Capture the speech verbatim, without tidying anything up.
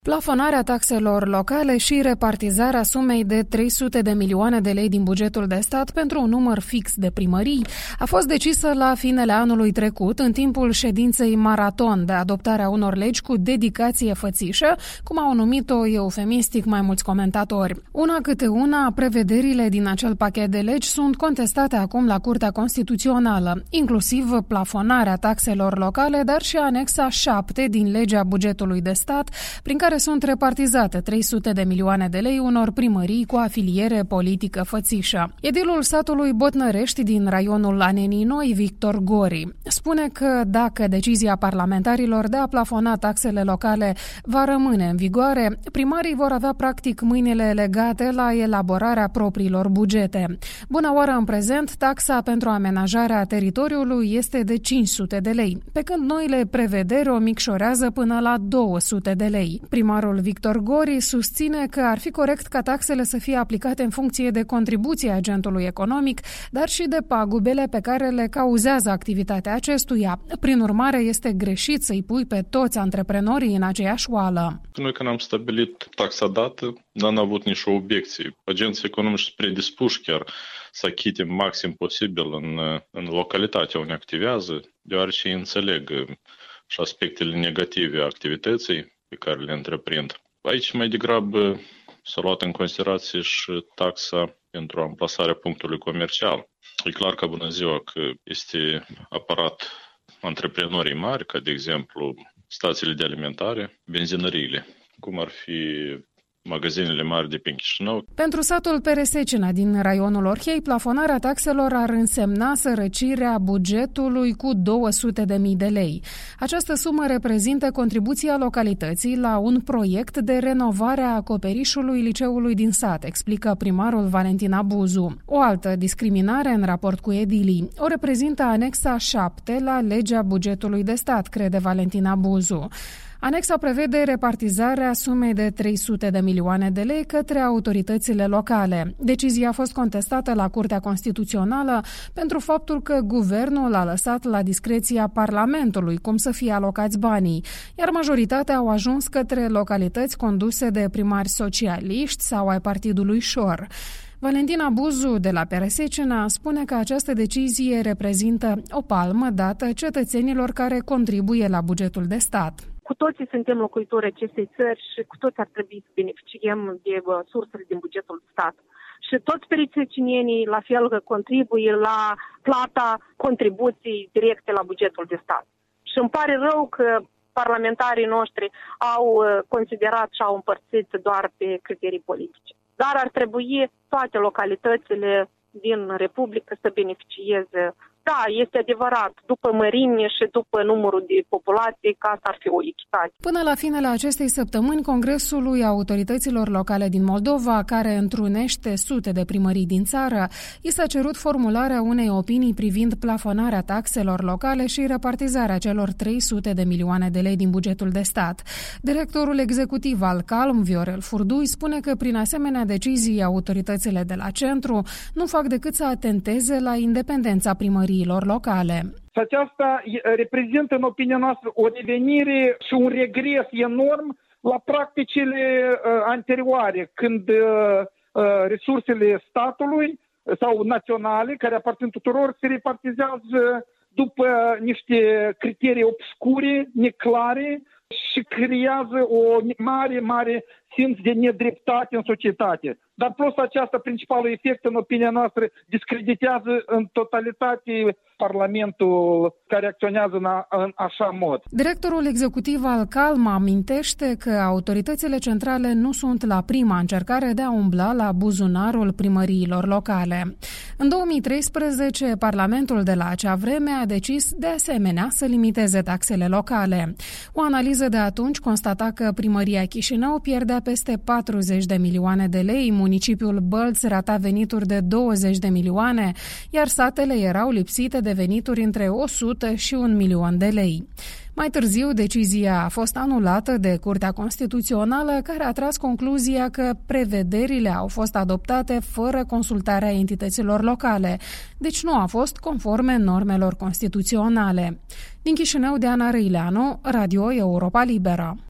Plafonarea taxelor locale și repartizarea sumei de trei sute de milioane de lei din bugetul de stat pentru un număr fix de primării a fost decisă la finele anului trecut, în timpul ședinței maraton de adoptarea unor legi cu dedicație fățișă, cum au numit-o eufemistic mai mulți comentatori. Una câte una, prevederile din acel pachet de legi sunt contestate acum la Curtea Constituțională, inclusiv plafonarea taxelor locale, dar și anexa șapte din legea bugetului de stat, prin care sunt repartizate trei sute de milioane de lei unor primării cu afiliere politică fățișă. Edilul satului Botnărești din raionul Anenii Noi, Victor Gori, spune că dacă decizia parlamentarilor de a plafona taxele locale va rămâne în vigoare, primarii vor avea practic mâinile legate la elaborarea propriilor bugete. Bună oară, în prezent, taxa pentru amenajarea teritoriului este de cinci sute de lei, pe când noile prevederi o micșorează până la două sute de lei. Primarul Victor Gori susține că ar fi corect ca taxele să fie aplicate în funcție de contribuția agentului economic, dar și de pagubele pe care le cauzează activitatea acestuia. Prin urmare, este greșit să-i pui pe toți antreprenorii în aceeași oală. Noi când am stabilit taxa dată, n-am avut nicio obiecție. Agenții economici sunt predispuși chiar să achite maxim posibil în, în localitatea unde activează, deoarece înțeleg și aspectele negative a activității pe care le întreprind. Aici mai degrabă s-a luat în considerație și taxa pentru amplasarea punctului comercial. E clar că, bună ziua, că este aparat antreprenorii mari, ca de exemplu stațiile de alimentare, benzinăriile, cum ar fi magazinele mari de pe Chișinău. Pentru satul Peresecina din raionul Orhei, plafonarea taxelor ar însemna sărăcirea bugetului cu două sute de mii de lei. Această sumă reprezintă contribuția localității la un proiect de renovare a acoperișului liceului din sat, explică primarul Valentin Abuzu. O altă discriminare în raport cu edilii o reprezintă anexa șapte la legea bugetului de stat, crede Valentin Abuzu. Anexa prevede repartizarea sumei de trei sute de milioane de lei către autoritățile locale. Decizia a fost contestată la Curtea Constituțională pentru faptul că guvernul a lăsat la discreția Parlamentului cum să fie alocați banii, iar majoritatea au ajuns către localități conduse de primari socialiști sau ai partidului Șor. Valentin Abuzu de la Peresecina spune că această decizie reprezintă o palmă dată cetățenilor care contribuie la bugetul de stat. Cu toții suntem locuitori acestei țări și cu toți ar trebui să beneficiem de sursele din bugetul de stat. Și toți peresecinienii la fel contribuie la plata contribuții directe la bugetul de stat. Și îmi pare rău că parlamentarii noștri au considerat și au împărțit doar pe criterii politice. Dar ar trebui toate localitățile din Republică să beneficieze. Da, este adevărat, după mărime și după numărul de populație, că asta ar fi o echitate. Până la finele acestei săptămâni, Congresul Autorităților Locale din Moldova, care întrunește sute de primării din țară, i s-a cerut formularea unei opinii privind plafonarea taxelor locale și repartizarea celor trei sute de milioane de lei din bugetul de stat. Directorul executiv al Calm, Viorel Furdui, spune că prin asemenea decizii autoritățile de la centru nu fac decât să atenteze la independența primării locale. Aceasta reprezintă, în opinia noastră, o revenire și un regres enorm la practicile uh, anterioare, când uh, uh, resursele statului sau naționale, care aparțin tuturor, se repartizează după niște criterii obscure, neclare și creează o mare, mare simț de nedreptate în societate. Dar plus aceasta, principalul efect, în opinia noastră, discreditează în totalitate Parlamentul care acționează în, a, în așa mod. Directorul executiv al Calm amintește că autoritățile centrale nu sunt la prima încercare de a umbla la buzunarul primăriilor locale. În două mii treisprezece, Parlamentul de la acea vreme a decis de asemenea să limiteze taxele locale. O analiză de atunci constata că primăria Chișinău pierdea peste patruzeci de milioane de lei, municipiul Bălți rata venituri de douăzeci de milioane, iar satele erau lipsite de venituri între o sută și un milion de lei. Mai târziu, decizia a fost anulată de Curtea Constituțională, care a tras concluzia că prevederile au fost adoptate fără consultarea entităților locale, deci nu a fost conforme normelor constituționale. Din Chișinău, Diana Răileanu, Radio Europa Liberă.